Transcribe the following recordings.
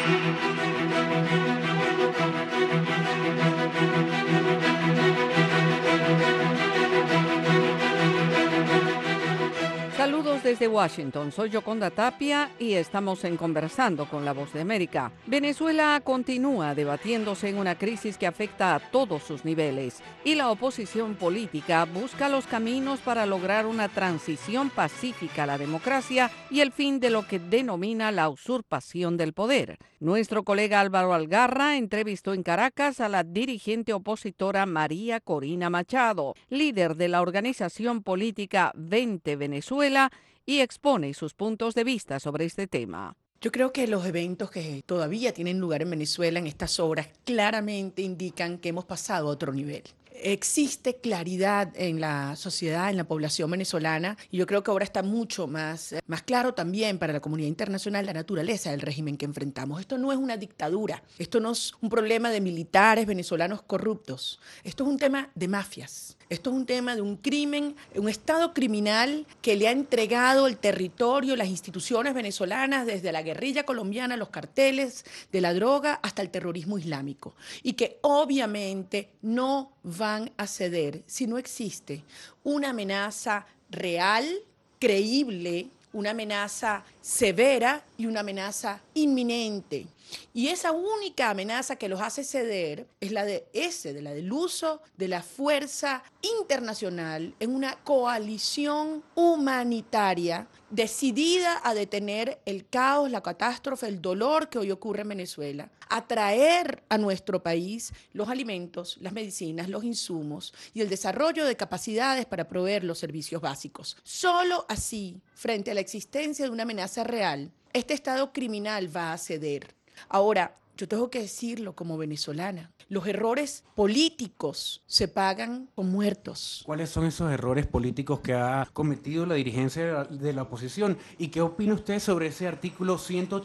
Saludos desde Washington, soy Yoconda Tapia y estamos en Conversando con la Voz de América. Venezuela continúa debatiéndose en una crisis que afecta a todos sus niveles y la oposición política busca los caminos para lograr una transición pacífica a la democracia y el fin de lo que denomina la usurpación del poder. Nuestro colega Álvaro Algarra entrevistó en Caracas a la dirigente opositora María Corina Machado, líder de la organización política 20 Venezuela, y expone sus puntos de vista sobre este tema. Yo creo que los eventos que todavía tienen lugar en Venezuela en estas horas claramente indican que hemos pasado a otro nivel. Existe claridad en la sociedad, en la población venezolana, y yo creo que ahora está mucho más claro también para la comunidad internacional la naturaleza del régimen que enfrentamos. Esto no es una dictadura, esto no es un problema de militares venezolanos corruptos, esto es un tema de mafias. Esto es un tema de un crimen, un Estado criminal que le ha entregado el territorio, las instituciones venezolanas, desde la guerrilla colombiana, los carteles de la droga hasta el terrorismo islámico. Y que obviamente no van a ceder si no existe una amenaza real, creíble, una amenaza severa y una amenaza inminente. Y esa única amenaza que los hace ceder es la del uso de la fuerza internacional en una coalición humanitaria decidida a detener el caos, la catástrofe, el dolor que hoy ocurre en Venezuela, a traer a nuestro país los alimentos, las medicinas, los insumos y el desarrollo de capacidades para proveer los servicios básicos. Solo así, frente a la existencia de una amenaza real, este Estado criminal va a ceder. Ahora, yo tengo que decirlo como venezolana, los errores políticos se pagan con muertos. ¿Cuáles son esos errores políticos que ha cometido la dirigencia de la oposición? ¿Y qué opina usted sobre ese artículo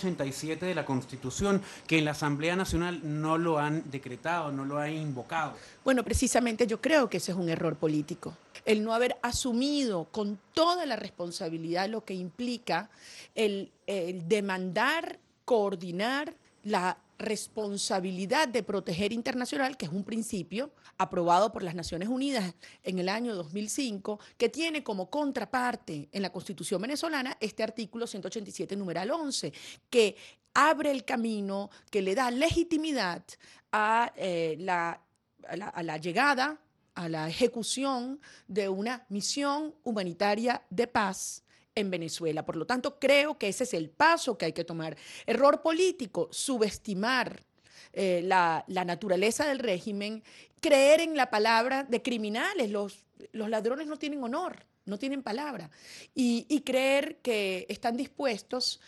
187 de la Constitución que en la Asamblea Nacional no lo han decretado, no lo han invocado? Bueno, precisamente yo creo que ese es un error político. El no haber asumido con toda la responsabilidad lo que implica el demandar, coordinar la responsabilidad de proteger internacional, que es un principio aprobado por las Naciones Unidas en el año 2005, que tiene como contraparte en la Constitución venezolana este artículo 187, numeral 11, que abre el camino, que le da legitimidad a la llegada, a la ejecución de una misión humanitaria de paz en Venezuela. Por lo tanto, creo que ese es el paso que hay que tomar. Error político, subestimar la naturaleza del régimen, creer en la palabra de criminales. Los ladrones no tienen honor, no tienen palabra. Y creer que están dispuestos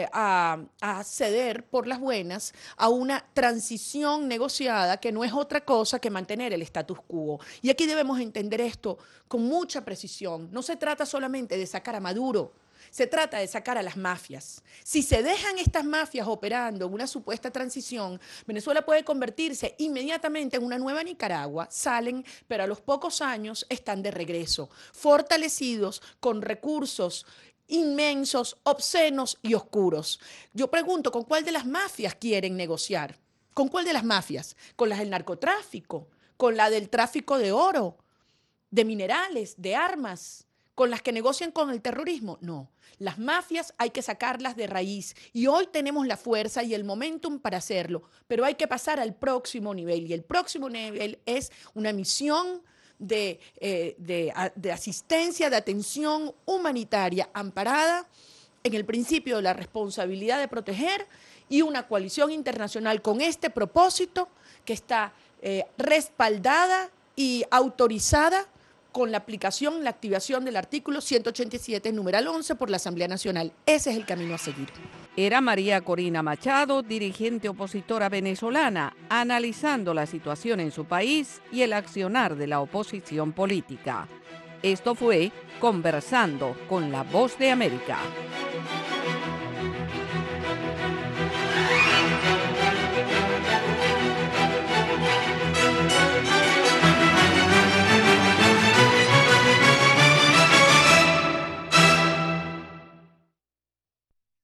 a ceder por las buenas a una transición negociada que no es otra cosa que mantener el status quo. Y aquí debemos entender esto con mucha precisión. No se trata solamente de sacar a Maduro, se trata de sacar a las mafias. Si se dejan estas mafias operando en una supuesta transición, Venezuela puede convertirse inmediatamente en una nueva Nicaragua. Salen, pero a los pocos años están de regreso, fortalecidos con recursos inmensos, obscenos y oscuros. Yo pregunto, ¿con cuál de las mafias quieren negociar? ¿Con cuál de las mafias? ¿Con las del narcotráfico? ¿Con la del tráfico de oro, de minerales, de armas? ¿Con las que negocian con el terrorismo? No. Las mafias hay que sacarlas de raíz y hoy tenemos la fuerza y el momentum para hacerlo, pero hay que pasar al próximo nivel y el próximo nivel es una misión de asistencia, de atención humanitaria amparada en el principio de la responsabilidad de proteger y una coalición internacional con este propósito que está respaldada y autorizada con la aplicación, la activación del artículo 187, numeral 11 por la Asamblea Nacional. Ese es el camino a seguir. Era María Corina Machado, dirigente opositora venezolana, analizando la situación en su país y el accionar de la oposición política. Esto fue Conversando con la Voz de América.